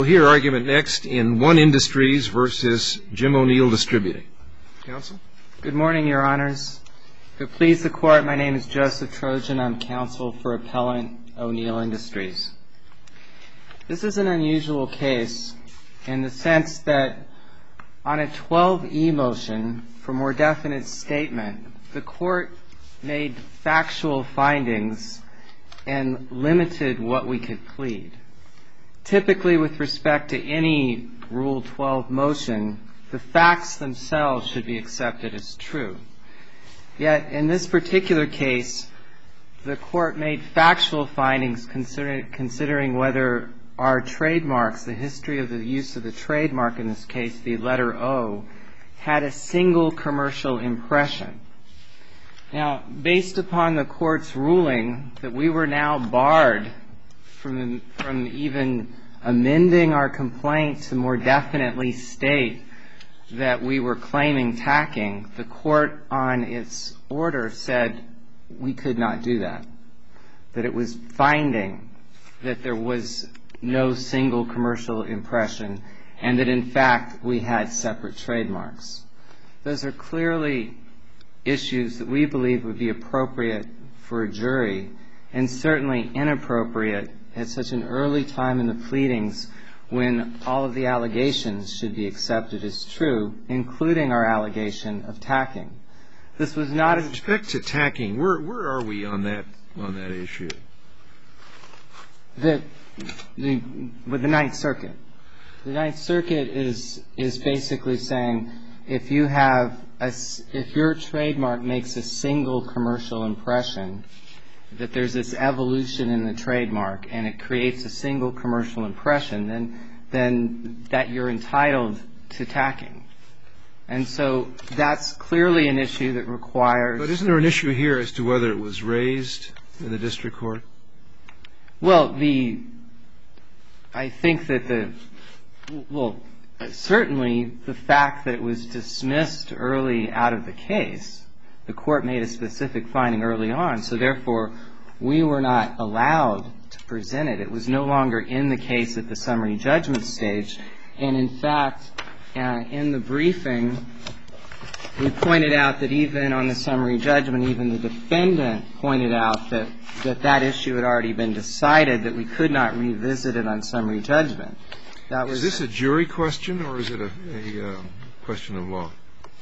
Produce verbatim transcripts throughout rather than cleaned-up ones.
We'll hear argument next in One Industries versus Jim O'Neill Distributing. Counsel? Good morning, Your Honors. If it please the Court, my name is Joseph Trojan. I'm counsel for Appellant O'Neill Industries. This is an unusual case in the sense that on a twelve E motion for more definite statement, the Court made factual findings and limited what we could plead. Typically, with respect to any Rule twelve motion, the facts themselves should be accepted as true. Yet, in this particular case, the Court made factual findings consider- considering whether our trademarks, the history of the use of the trademark in this case, the letter O, had a single commercial impression. Now, based upon the Court's ruling that we were now barred from, from even amending our complaint to more definitely state that we were claiming tacking, the Court on its order said we could not do that, that it was finding that there was no single commercial impression and that, in fact, we had separate trademarks. Those are clearly issues that we believe would be appropriate for a jury and certainly inappropriate at such an early time in the pleadings when all of the allegations should be accepted as true, including our allegation of tacking. This was not a... With respect to tacking, where, where are we on that, on that issue? The, the, with the Ninth Circuit. The Ninth Circuit is, is basically saying if you have a, if your trademark makes a single commercial impression, that there's this evolution in the trademark and it creates a single commercial impression, then, then that you're entitled to tacking. And so that's clearly an issue that requires... But isn't there an issue here as to whether it was raised in the district court? Well, the... I think that the... Well, certainly the fact that it was dismissed early out of the case, the Court made a specific finding early on, so therefore we were not allowed to present it. It was no longer in the case at the summary judgment stage. And in fact, uh, in the briefing, we pointed out that even on the summary judgment, even the defendant pointed out that that, that issue had already been decided, that we could not revisit it on summary judgment. That was... Is this a jury question or is it a, a uh, question of law?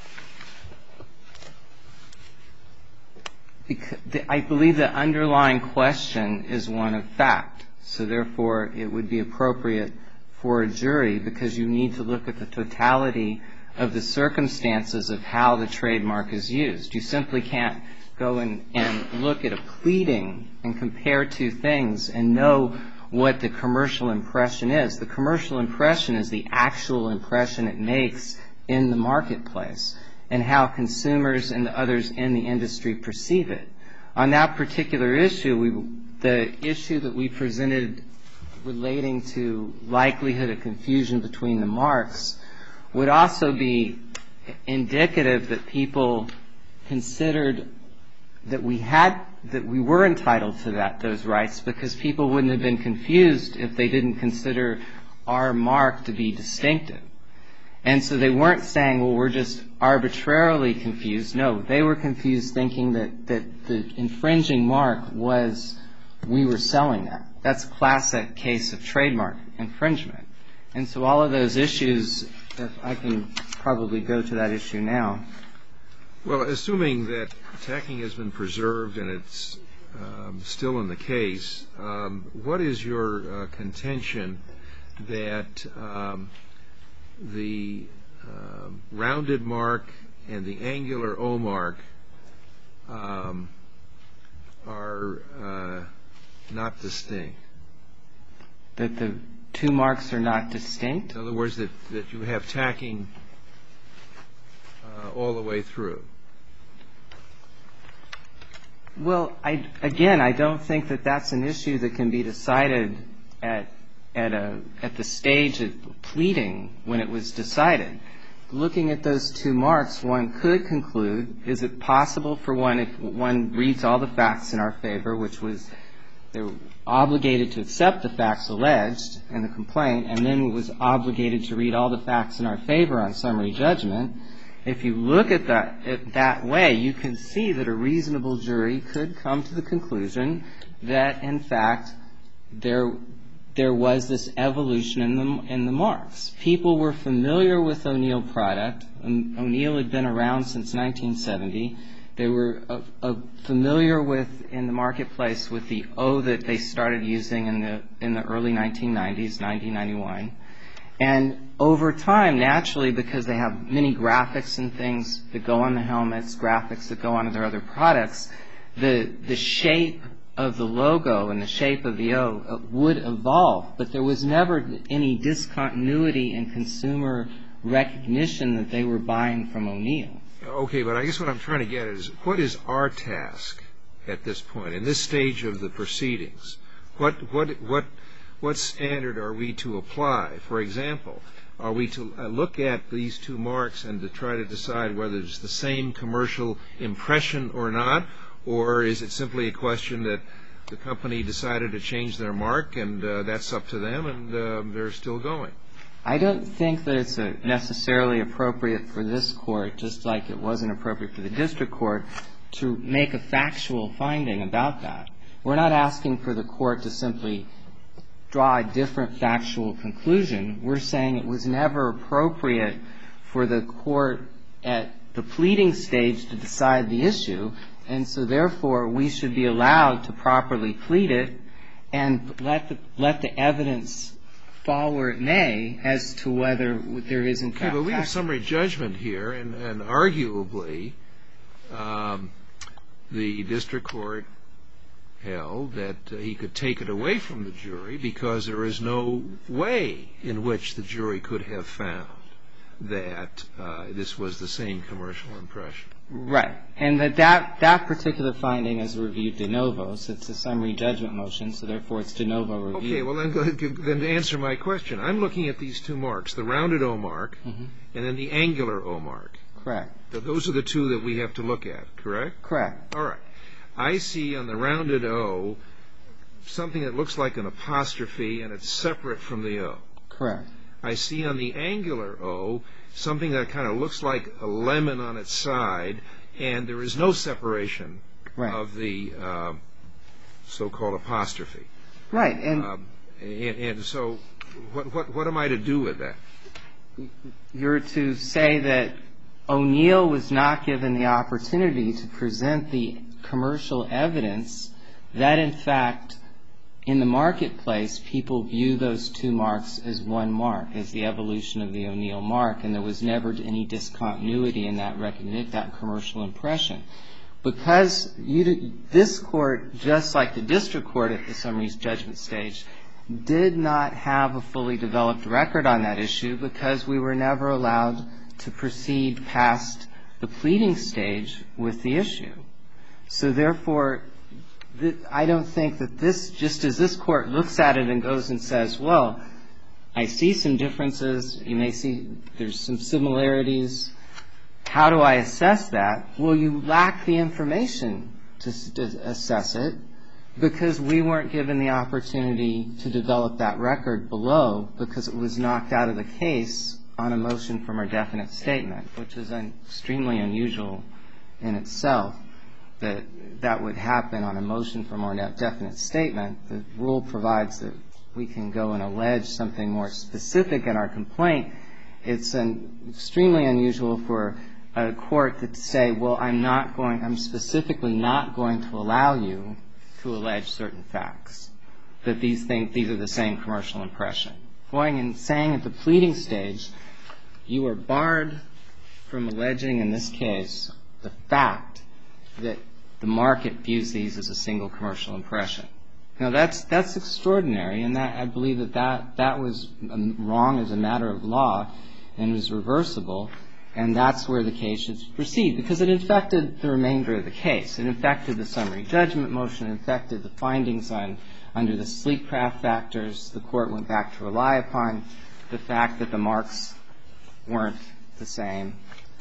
I believe the underlying question is one of fact. So therefore, it would be appropriate for a jury because you need to look at the totality of the circumstances of how the trademark is used. You simply can't go and, and look at a pleading and compare two things and know what the commercial impression is. The commercial impression is the actual impression it makes in the marketplace and how consumers and others in the industry perceive it. On that particular issue, we, the issue that we presented relating to likelihood of confusion between the marks would also be indicative that people considered that we had, that we were entitled to that, those rights, because people wouldn't have been confused if they didn't consider our mark to be distinctive. And so they weren't saying, well, we're just arbitrarily confused. No, they were confused thinking that, that the infringing mark was we were selling that. That's a classic case of trademark infringement. And so all of those issues, if I can probably go to that issue now. Well, assuming that tacking has been preserved and it's um, still in the case, um, what is your uh, contention that um, the uh, rounded mark and the angular O mark um, are uh, not distinct? That the two marks are not distinct? In other words, that, that you have tacking uh, all the way through. Well, I, again, I don't think that that's an issue that can be decided at at a at the stage of pleading when it was decided. Looking at those two marks, one could conclude, is it possible for one, if one reads all the facts in our favor, which was they were obligated to accept the facts alleged in the complaint, and then was obligated to read all the facts in our favor on summary judgment. If you look at that at that way, you can see that a reasonable jury could come to the conclusion that, in fact, there there was this evolution in the in the marks. People were familiar with O'Neill product. O'Neill had been around since nineteen seventy. They were uh, uh, familiar with, in the marketplace, with the O that they started using in the in the early nineteen nineties, nineteen ninety-one. And over time, naturally, because they have many graphics and things that go on the helmets, graphics that go onto their other products, the the shape of the logo and the shape of the O would evolve. But there was never any discontinuity in consumer recognition that they were buying from O'Neill. Okay, but I guess what I'm trying to get at is, what is our task at this point, in this stage of the proceedings? What what what what standard are we to apply? For example, are we to look at these two marks and to try to decide whether it's the same commercial impression or not, or is it simply a question that the company decided to change their mark and uh, that's up to them and uh, they're still going? I don't think that it's a necessarily appropriate for this court, just like it wasn't appropriate for the district court, to make a factual finding about that. We're not asking for the court to simply draw a different factual conclusion. We're saying it was never appropriate for the court at the pleading stage to decide the issue, and so therefore we should be allowed to properly plead it and let the, let the evidence fall where it may as to whether there is in fact. Okay, but we have summary judgment here, and, and arguably um, the district court held that uh, he could take it away from the jury because there is no way in which the jury could have found that uh, this was the same commercial impression. Right. And that, that that particular finding is reviewed de novo. So it's a summary judgment motion, so therefore it's de novo review. Okay, well then, go ahead, then to answer my question, I'm looking at these two marks, the rounded O mark mm-hmm. and then the angular O mark. Correct. So those are the two that we have to look at, correct? Correct. All right. I see on the rounded O something that looks like an apostrophe and it's separate from the O. Correct. I see on the angular O something that kind of looks like a lemon on its side, and there is no separation right. of the uh, so-called apostrophe. Right. And, um, and, and so what, what, what am I to do with that? You're to say that O'Neill was not given the opportunity to present the commercial evidence that, in fact, in the marketplace, people view those two marks as one mark, as the evolution of the O'Neill mark, and there was never any discontinuity in that recognition, that commercial impression. Because you, this court, just like the district court at the summary judgment stage, did not have a fully developed record on that issue because we were never allowed to proceed past the pleading stage with the issue. So therefore, I don't think that this, just as this court looks at it and goes and says, well, I see some differences, you may see there's some similarities, how do I assess that? Well, you lack the information to, to assess it because we weren't given the opportunity to develop that record below because it was knocked out of the case on a motion from our definite statement, which is an extremely unusual in itself. That that would happen on a motion from our definite statement. The rule provides that we can go and allege something more specific in our complaint. It's an extremely unusual for a court to say, well, I'm not going, I'm specifically not going to allow you to allege certain facts, that these things, these are the same commercial impression. Going and saying at the pleading stage, you are barred from alleging in this case the fact that the market views these as a single commercial impression. Now, that's that's extraordinary, and that I believe that that, that was wrong as a matter of law and was reversible, and that's where the case should proceed, because it infected the remainder of the case. It infected the summary judgment motion, it infected the findings on under the Sleepcraft factors. The court went back to rely upon the fact that the marks weren't the same.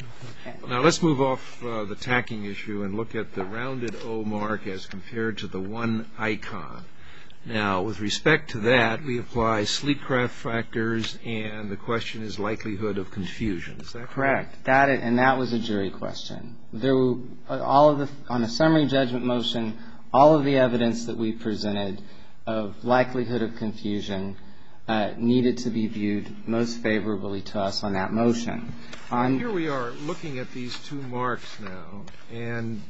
Now let's move off uh, the tacking issue and look at the rounded O mark as compared to the one icon. Now, with respect to that, we apply Sleekcraft factors, and the question is likelihood of confusion. Is that correct? Correct. That and that was a jury question. There were all of the on a summary judgment motion, all of the evidence that we presented of likelihood of confusion uh, needed to be viewed most favorably to us on that motion. On Here we are looking at these two marks now, and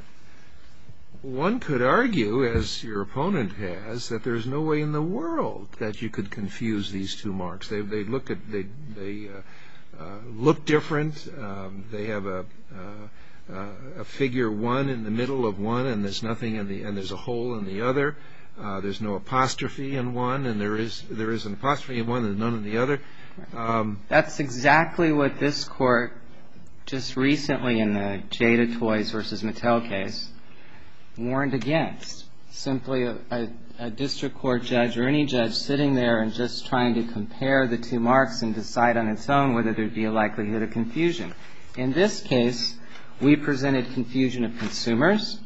one could argue, as your opponent has, that there's no way in the world that you could confuse these two marks. They they look at they they uh, uh, look different. Um, they have a uh, a figure one in the middle of one, and there's nothing in the and there's a hole in the other. Uh, there's no apostrophe in one, and there is there is an apostrophe in one and none in the other. Um, That's exactly what this court just recently in the Jada Toys versus Mattel case warned against. Simply a, a, a district court judge or any judge sitting there and just trying to compare the two marks and decide on its own whether there'd be a likelihood of confusion. In this case, we presented confusion of consumers,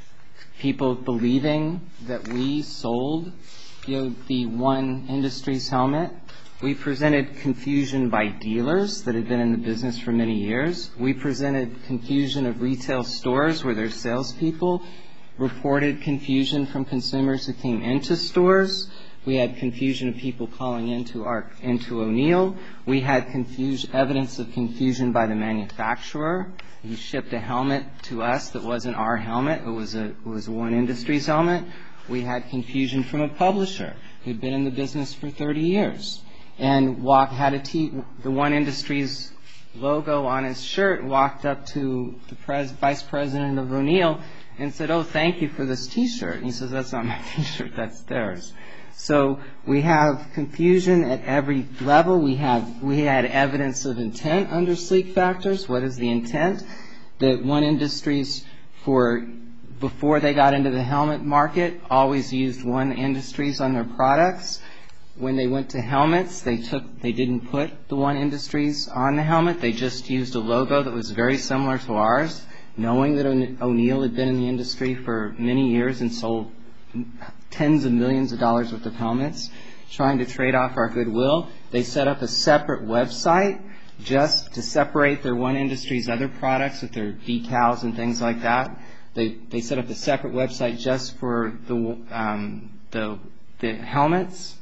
people believing that we sold, you know, the One Industries helmet. We presented confusion by dealers that had been in the business for many years. We presented confusion of retail stores where their salespeople reported confusion from consumers who came into stores. We had confusion of people calling into our into O'Neill. We had confusion, evidence of confusion by the manufacturer. He shipped a helmet to us that wasn't our helmet. It was a it was a One Industries helmet. We had confusion from a publisher who'd been in the business for thirty years and walk had a t the One Industries logo on his shirt and walked up to the pres, vice president of O'Neill and said, "Oh, thank you for this T-shirt." And he says, "That's not my T-shirt, that's theirs." So we have confusion at every level. We have we had evidence of intent under Sleek Factors. What is the intent? That One Industries, for before they got into the helmet market, always used One Industries on their products. When they went to helmets, they took they didn't put the One Industries on the helmet. They just used a logo that was very similar to ours, knowing that O'Neill had been in the industry for many years and sold tens of millions of dollars worth of helmets, trying to trade off our goodwill. They set up a separate website just to separate their One Industries other products with their decals and things like that. They they set up a separate website just for the um, the the helmets,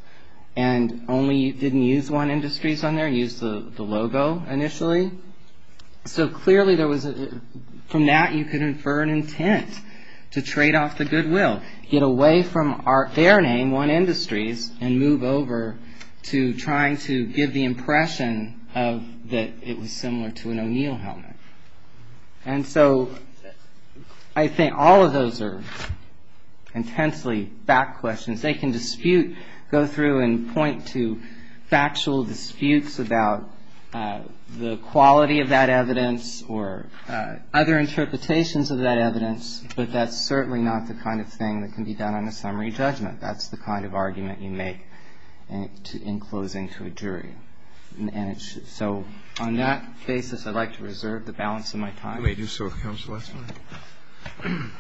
and only didn't use One Industries on there, used the, the logo initially. So clearly there was, a, from that you could infer an intent to trade off the goodwill, get away from our, their name, One Industries, and move over to trying to give the impression of that it was similar to an O'Neill helmet. And so I think all of those are intensely back questions. They can dispute, go through and point to factual disputes about uh, the quality of that evidence or uh, other interpretations of that evidence, but that's certainly not the kind of thing that can be done on a summary judgment. That's the kind of argument you make in, to, in closing to a jury. And, and it should, so on that basis, I'd like to reserve the balance of my time. You may do so, Counsel. That's fine.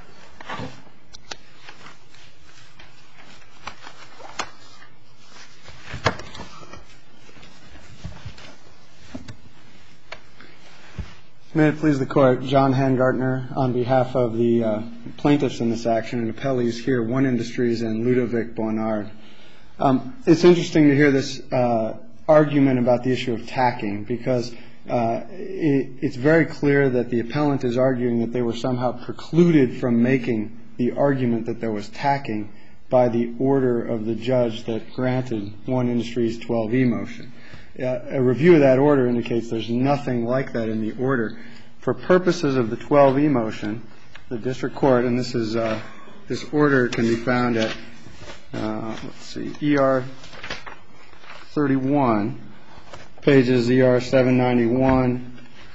May it please the Court, John Hangartner on behalf of the uh, plaintiffs in this action and appellees here, One Industries and Ludovic Bonnard. Um, it's interesting to hear this uh, argument about the issue of tacking because uh, it, it's very clear that the appellant is arguing that they were somehow precluded from making the argument that there was tacking by the order of the judge that granted One Industries' twelve E motion. Uh, a review of that order indicates there's nothing like that in the order. For purposes of the twelve E motion, the district court, and this is uh, this order can be found at uh, let's see, E R thirty-one, pages E R seven ninety-one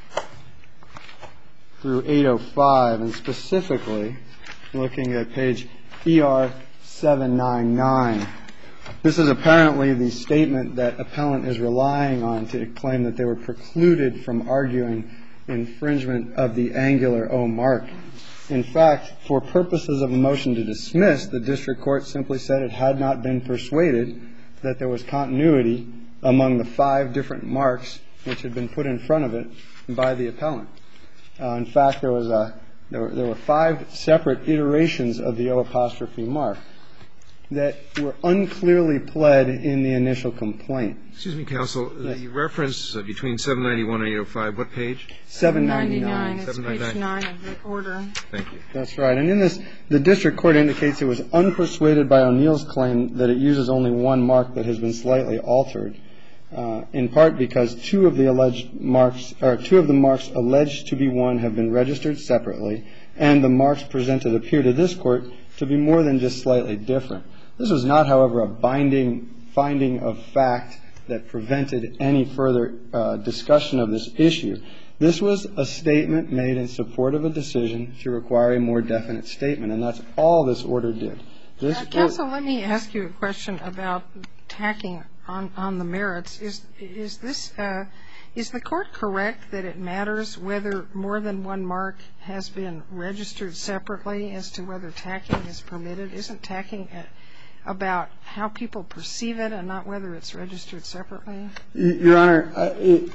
through eight oh five, and specifically looking at page E R seven ninety-nine. This is apparently the statement that appellant is relying on to claim that they were precluded from arguing infringement of the angular O mark. In fact, for purposes of a motion to dismiss, the district court simply said it had not been persuaded that there was continuity among the five different marks which had been put in front of it by the appellant. Uh, in fact, there was a there were, there were five separate iterations of the O apostrophe mark that were unclearly pled in the initial complaint. Excuse me, counsel. Yes. The reference uh, between seven ninety-one and eight oh five, what page? seven ninety-nine. It's page nine of the order. Thank you. That's right. And in this, the district court indicates it was unpersuaded by O'Neill's claim that it uses only one mark that has been slightly altered, uh, in part because two of the alleged marks, or two of the marks alleged to be one have been registered separately, and the marks presented appear to this court to be more than just slightly different. This was not, however, a binding finding of fact that prevented any further uh, discussion of this issue. This was a statement made in support of a decision to require a more definite statement, and that's all this order did. This Uh, counsel, let me ask you a question about tacking on, on the merits. Is is this uh, is the court correct that it matters whether more than one mark has been registered separately as to whether tacking is permitted? Isn't tacking a, about how people perceive it and not whether it's registered separately? Your Honor, uh, it,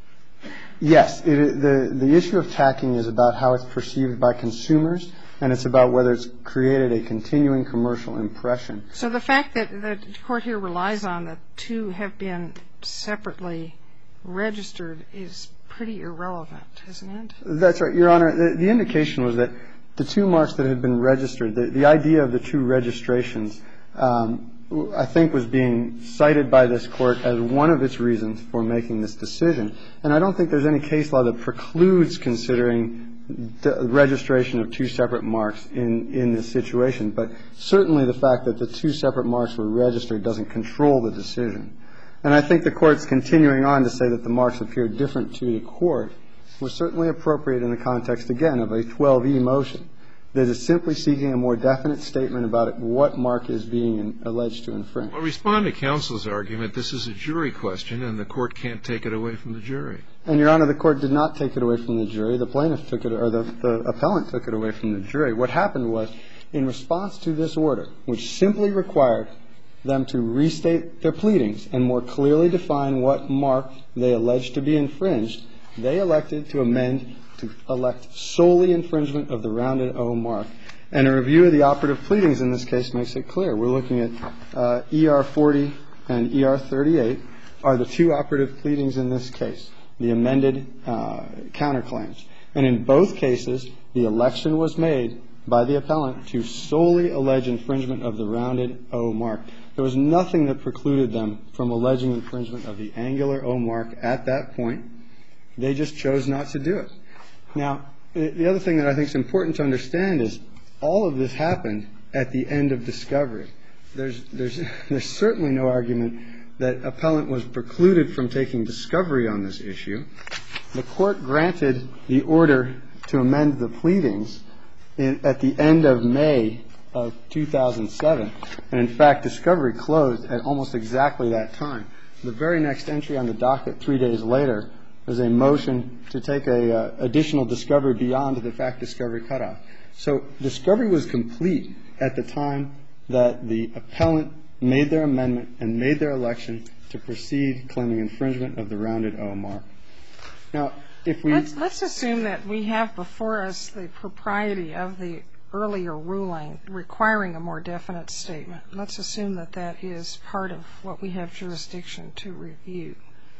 yes, it, the the issue of tacking is about how it's perceived by consumers, and it's about whether it's created a continuing commercial impression. So the fact that the court here relies on that two have been separately registered is pretty irrelevant, isn't it? That's right, Your Honor. The, the indication was that the two marks that had been registered, the, the idea of the two registrations, um, I think was being cited by this court as one of its reasons for making this decision. And I don't think there's any case law that precludes considering the registration of two separate marks in, in this situation. But certainly the fact that the two separate marks were registered doesn't control the decision. And I think the court's continuing on to say that the marks appear different to the court was certainly appropriate in the context, again, of a twelve E motion that is simply seeking a more definite statement about what mark is being alleged to infringe. Well, respond to counsel's argument. This is a jury question, and the court can't take it away from the jury. And, Your Honor, the court did not take it away from the jury. The plaintiff took it, or the, the appellant took it away from the jury. What happened was, in response to this order, which simply required them to restate their pleadings and more clearly define what mark they alleged to be infringed, they elected to amend to elect solely infringement of the rounded O mark. And a review of the operative pleadings in this case makes it clear. We're looking at uh, E R forty and E R thirty-eight are the two operative pleadings in this case, the amended uh, counterclaims. And in both cases, the election was made by the appellant to solely allege infringement of the rounded O mark. There was nothing that precluded them from alleging infringement of the angular O mark at that point. They just chose not to do it. Now, the other thing that I think is important to understand is all of this happened at the end of discovery. There's, there's, there's certainly no argument that appellant was precluded from taking discovery on this issue. The court granted the order to amend the pleadings in, at the end of May of two thousand seven. And, in fact, discovery closed at almost exactly that time. The very next entry on the docket three days later was a motion to take a uh, additional discovery beyond the fact discovery cutoff. So discovery was complete at the time that the appellant made their amendment and made their election to proceed claiming infringement of the rounded O mark. Now, if we let's, let's assume that we have before us the propriety of the earlier ruling requiring a more definite statement. Let's assume that that is part of what we have jurisdiction to review.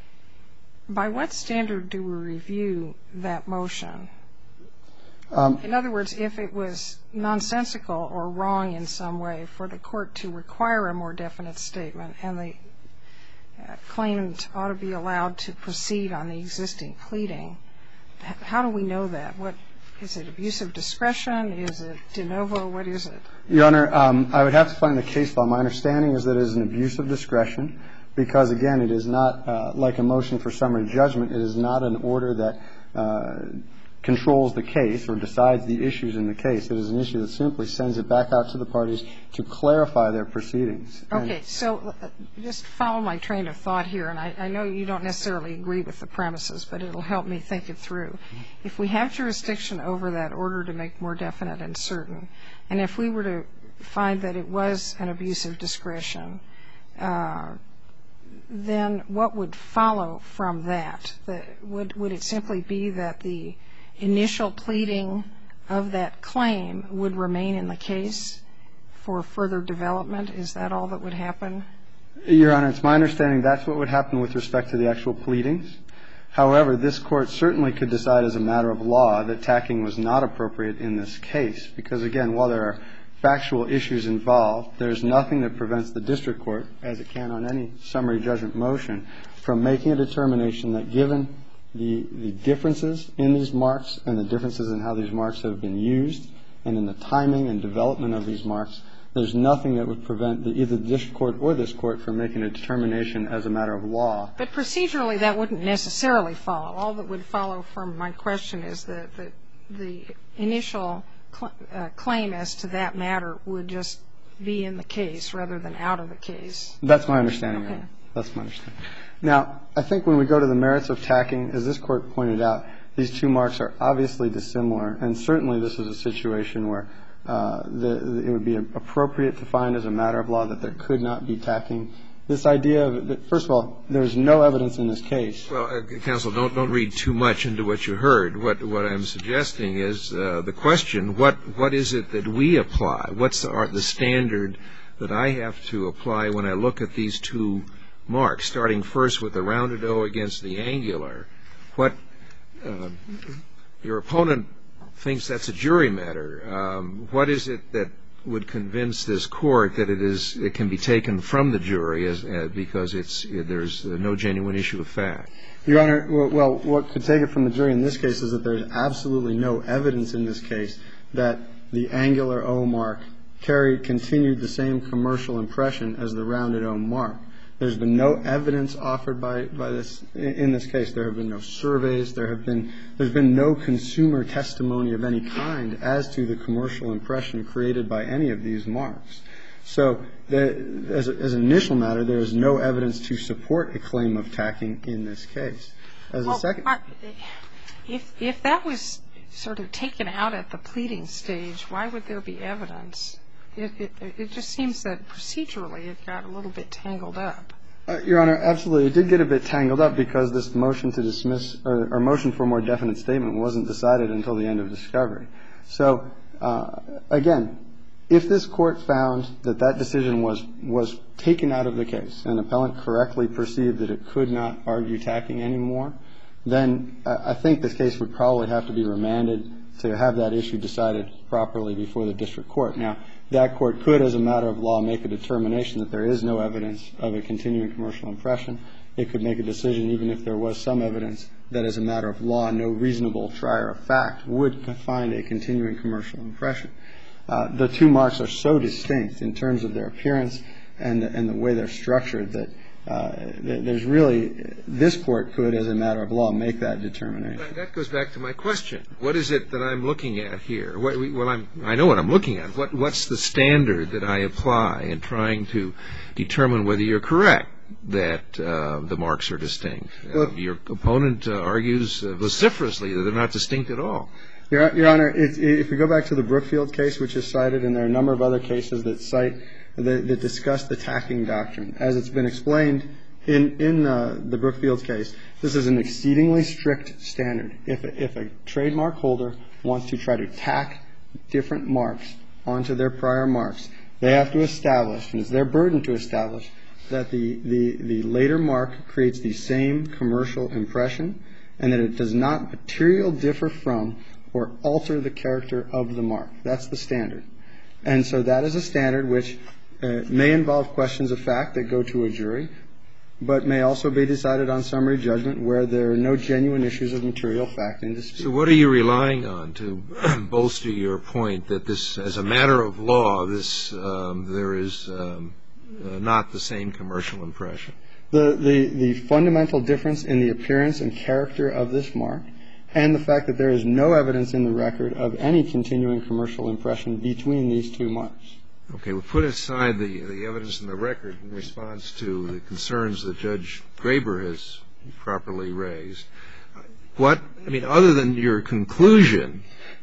By what standard do we review that motion? Um, in other words, if it was nonsensical or wrong in some way for the court to require a more definite statement and the uh, claimant ought to be allowed to proceed on the existing pleading, how do we know that? What is it, abuse of discretion? Is it de novo? What is it? Your Honor, um, I would have to find the case law. My understanding is that it is an abuse of discretion because, again, it is not uh, like a motion for summary judgment. It is not an order that uh, controls the case or decides the issues in the case. It is an issue that simply sends it back out to the parties to clarify their proceedings. Okay, so just follow my train of thought here, and I, I know you don't necessarily agree with the premises, but it'll help me think it through. If we have jurisdiction over that order to make more definite and certain, and if we were to find that it was an abuse of discretion, uh, then what would follow from that? The, would, would it simply be that the initial pleading of that claim would remain in the case for further development? Is that all that would happen? Your Honor, it's my understanding that's what would happen with respect to the actual pleadings. However, this Court certainly could decide as a matter of law that tacking was not appropriate in this case because, again, while there are factual issues involved, there's nothing that prevents the district court, as it can on any summary judgment motion, from making a determination that given the, the differences in these marks and the differences in how these marks have been used and in the timing and development of these marks, there's nothing that would prevent the, either the district court or this court from making a determination as a matter of law. But procedurally, that wouldn't necessarily follow. All that would follow from my question is that the, the initial cl- uh, claim as to that matter would just be in the case rather than out of the case. That's my understanding. Okay. That's my understanding. Now, I think when we go to the merits of tacking, as this Court pointed out, these two marks are obviously dissimilar, and certainly this is a situation where uh, the, the, it would be appropriate to find as a matter of law that there could not be tacking. This idea of that, first of all, there's no evidence in this case. Well, uh, counsel, don't don't read too much into what you heard. What what I'm suggesting is uh, the question: what what is it that we apply? What's the, are the standard that I have to apply when I look at these two marks? Starting first with the rounded O against the angular. What uh, your opponent thinks that's a jury matter. Um, what is it that would convince this court that it is it can be taken from the jury as, uh, because it's uh, there's uh, no genuine issue of fact? Your Honor, well, what could take it from the jury in this case is that there's absolutely no evidence in this case that the angular O mark carried continued the same commercial impression as the rounded O mark. There's been no evidence offered by, by this in this case. There have been no surveys. There have been there's been no consumer testimony of any kind as to the commercial impression created by any of these marks. So, the, as, a, as an initial matter, there is no evidence to support a claim of tacking in this case. As well, a second, I, if if that was sort of taken out at the pleading stage, why would there be evidence? It, it, it just seems that procedurally it got a little bit tangled up. Uh, Your Honor, absolutely. It did get a bit tangled up because this motion to dismiss or, or motion for a more definite statement wasn't decided until the end of discovery. So, uh, again, if this court found that that decision was, was taken out of the case and the appellant correctly perceived that it could not argue tacking anymore, then uh, I think this case would probably have to be remanded to have that issue decided properly before the district court. Now, that court could, as a matter of law, make a determination that there is no evidence of a continuing commercial impression. It could make a decision, even if there was some evidence, that as a matter of law, no reasonable trier of fact would find a continuing commercial impression. Uh, the two marks are so distinct in terms of their appearance and, and the way they're structured that uh, there's really, this court could, as a matter of law, make that determination. That goes back to my question. What is it that I'm looking at here? What, well, I'm, I know what I'm looking at. What, what's the standard that I apply in trying to determine whether you're correct that uh, the marks are distinct? Uh, your opponent uh, argues uh, vociferously that they're not distinct at all. Your, Your Honor, it, if we go back to the Brookfield case, which is cited, and there are a number of other cases that cite, that, that discuss the tacking doctrine, as it's been explained in, in uh, the Brookfield case, this is an exceedingly strict standard. If a, if a trademark holder wants to try to tack different marks onto their prior marks, they have to establish, and it's their burden to establish, that the, the, the later mark creates the same commercial impression and that it does not materially differ from or alter the character of the mark. That's the standard. And so that is a standard which uh, may involve questions of fact that go to a jury, but may also be decided on summary judgment where there are no genuine issues of material fact in dispute. So what are you relying on to bolster your point that this, as a matter of law, this um, there is um, uh, not the same commercial impression? The, the, the fundamental difference in the appearance and character of this mark and the fact that there is no evidence in the record of any continuing commercial impression between these two marks. Okay, we'll put aside the, the evidence in the record in response to the concerns that Judge Graber has properly raised. What, I mean, other than your conclusion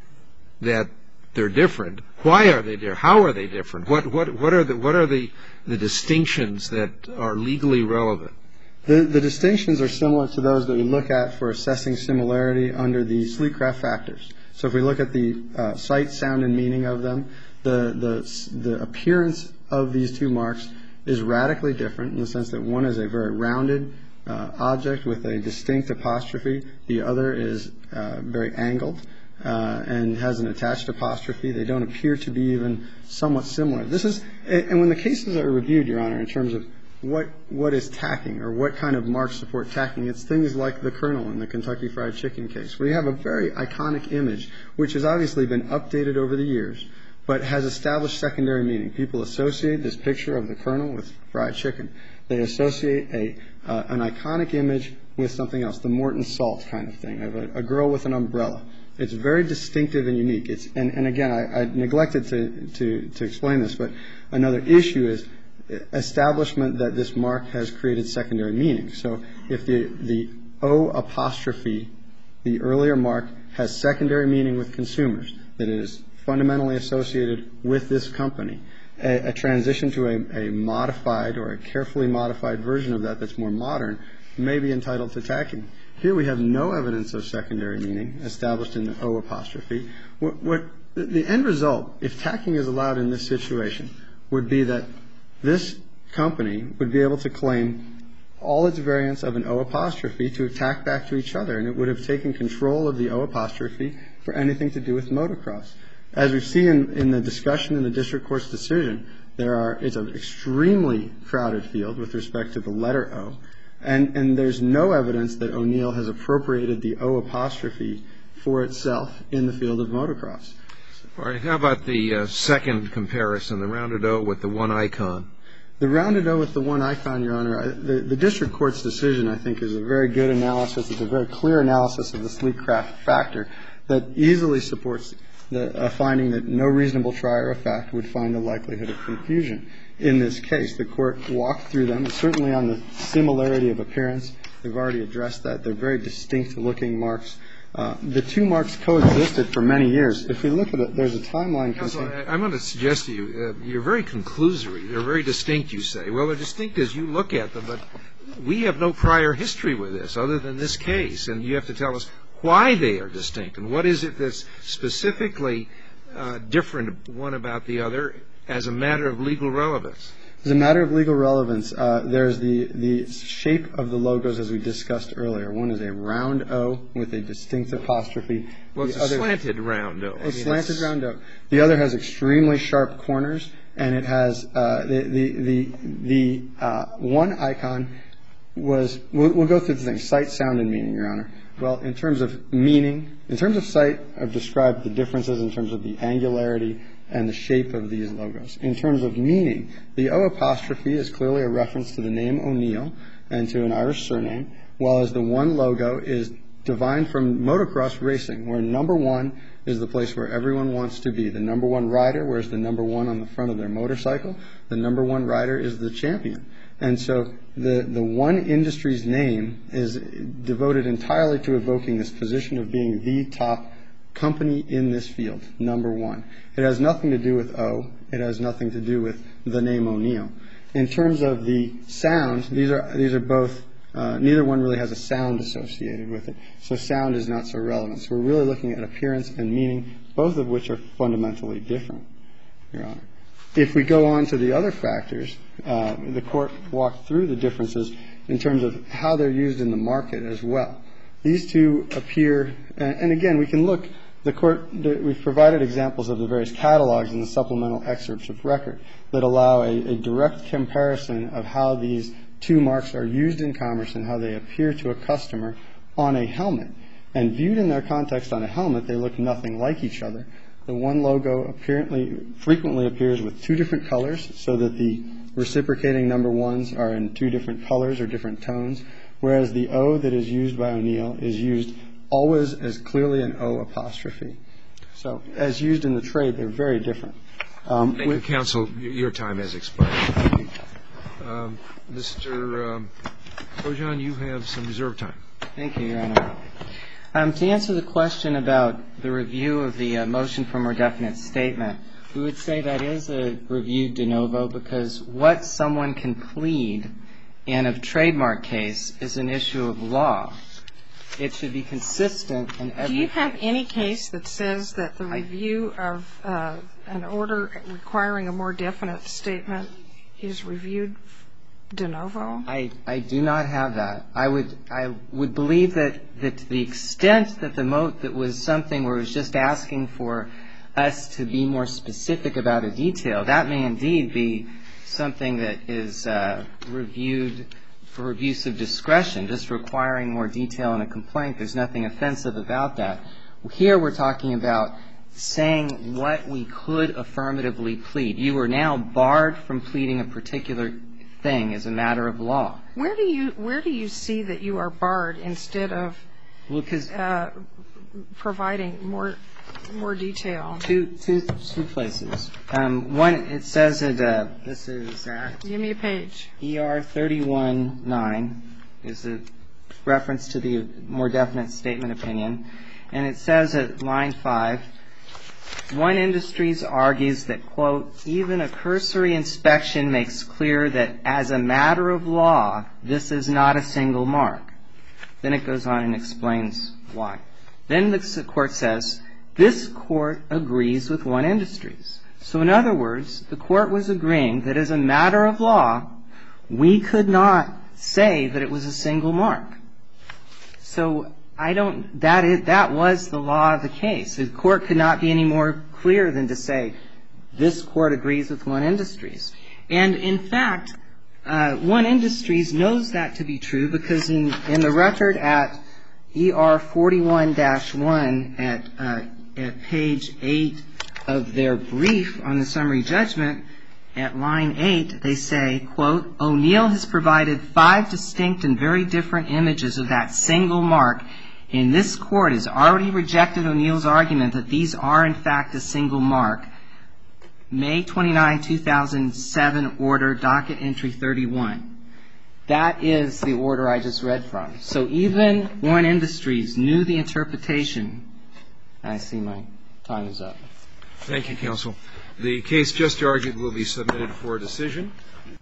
that they're different, why are they different? How are they different? What, what, what are the, what are the, the distinctions that are legally relevant? The, the distinctions are similar to those that we look at for assessing similarity under the Sleecraft factors. So if we look at the uh, sight, sound, and meaning of them, the, the, the appearance of these two marks is radically different in the sense that one is a very rounded uh, object with a distinct apostrophe. The other is uh, very angled uh, and has an attached apostrophe. They don't appear to be even somewhat similar. This is, and when the cases are reviewed, Your Honor, in terms of what what is tacking or what kind of marks support tacking, it's things like the Colonel in the Kentucky Fried Chicken case, where you have a very iconic image, which has obviously been updated over the years, but has established secondary meaning. People associate this picture of the Colonel with fried chicken. They associate a uh, an iconic image with something else, the Morton Salt kind of thing, of a, a girl with an umbrella. It's very distinctive and unique. It's and, and again, I, I neglected to, to, to explain this, but another issue is establishment that this mark has created secondary meaning. So if the the O apostrophe, the earlier mark, has secondary meaning with consumers, that it is fundamentally associated with this company, a, a transition to a, a modified or a carefully modified version of that that's more modern may be entitled to tacking. Here we have no evidence of secondary meaning established in the O apostrophe. What, what the end result, if tacking is allowed in this situation, would be that this company would be able to claim all its variants of an O apostrophe to attack back to each other, and it would have taken control of the O apostrophe for anything to do with motocross. As we see in, in the discussion in the district court's decision, there are it's an extremely crowded field with respect to the letter O, and, and there's no evidence that O'Neill has appropriated the O apostrophe for itself in the field of motocross. All right, how about the uh, second comparison, the rounded O with the one icon? The rounded O with the one icon, Your Honor, I, the, the district court's decision, I think, is a very good analysis. It's a very clear analysis of the Sleecraft factor that easily supports the, a finding that no reasonable trier of fact would find a likelihood of confusion. In this case, the court walked through them, and certainly on the similarity of appearance. They've already addressed that. They're very distinct-looking marks. Uh, the two marks coexisted for many years. If we look at it, there's a timeline. Counsel, I'm going to suggest to you, uh, you're very conclusory. They're very distinct, you say. Well, they're distinct as you look at them, but we have no prior history with this other than this case, and you have to tell us why they are distinct and what is it that's specifically uh, different one about the other as a matter of legal relevance. As a matter of legal relevance, uh, there's the, the shape of the logos as we discussed earlier. One is a round O with a distinct apostrophe. Well, it's the a other, slanted round O. A I mean, slanted it's... round O. The other has extremely sharp corners, and it has uh, the the the, the uh, one icon was. We'll, we'll go through the things: sight, sound, and meaning, Your Honor. Well, in terms of meaning, in terms of sight, I've described the differences in terms of the angularity and the shape of these logos. In terms of meaning, the O apostrophe is clearly a reference to the name O'Neill and to an Irish surname, while as the one logo is divined from motocross racing, where number one is the place where everyone wants to be. The number one rider wears the number one on the front of their motorcycle. The number one rider is the champion. And so the, the one industry's name is devoted entirely to evoking this position of being the top company in this field, number one. It has nothing to do with O. It has nothing to do with the name O'Neill. In terms of the sound, these are these are both, uh, neither one really has a sound associated with it. So sound is not so relevant. So we're really looking at appearance and meaning, both of which are fundamentally different, Your Honor. If we go on to the other factors, uh, the court walked through the differences in terms of how they're used in the market as well. These two appear, and, and again, we can look. The court, we've provided examples of the various catalogs in the supplemental excerpts of record that allow a, a direct comparison of how these two marks are used in commerce and how they appear to a customer on a helmet. And viewed in their context on a helmet, they look nothing like each other. The one logo apparently frequently appears with two different colors, so that the reciprocating number ones are in two different colors or different tones, whereas the O that is used by O'Neill is used always as clearly an O apostrophe. So as used in the trade, they're very different. Um, Thank you, counsel. Your time has expired. Um, Mister Um, Trojan, you have some reserved time. Thank you, Your Honor. Um, to answer the question about the review of the uh, motion for more definite statement, we would say that is a review de novo because what someone can plead in a trademark case is an issue of law. It should be consistent in every... Do you have any case that says that the review of uh, an order requiring a more definite statement is reviewed de novo? I, I do not have that. I would I would believe that, that to the extent that the mo that was something where it was just asking for us to be more specific about a detail, that may indeed be something that is uh, reviewed for abuse of discretion, just requiring more detail in a complaint. There's nothing offensive about that. Here we're talking about saying what we could affirmatively plead. You are now barred from pleading a particular thing as a matter of law. Where do you where do you see that you are barred instead of well, uh, providing more more detail? Two two two places. Um, one, it says that uh, this is at Give me a page. E R thirty-one nine is a reference to the more definite statement opinion, and it says at line five. One Industries argues that, quote, even a cursory inspection makes clear that as a matter of law, this is not a single mark. Then it goes on and explains why. Then the court says, this court agrees with One Industries. So in other words, the court was agreeing that as a matter of law, we could not say that it was a single mark. So I don't, that is, that was the law of the case. The court could not be any more clear than to say, this court agrees with One Industries. And in fact, uh, One Industries knows that to be true because in, in the record at E R forty-one dash one at, uh, at page eight of their brief on the summary judgment, at line eight, they say, quote, O'Neill has provided five distinct and very different images of that single mark. And this court has already rejected O'Neill's argument that these are, in fact, a single mark. May twenty-ninth, two thousand seven order, docket entry thirty-one. That is the order I just read from. So even One Industries knew the interpretation. I see my time is up. Thank you, counsel. The case just argued will be submitted for decision.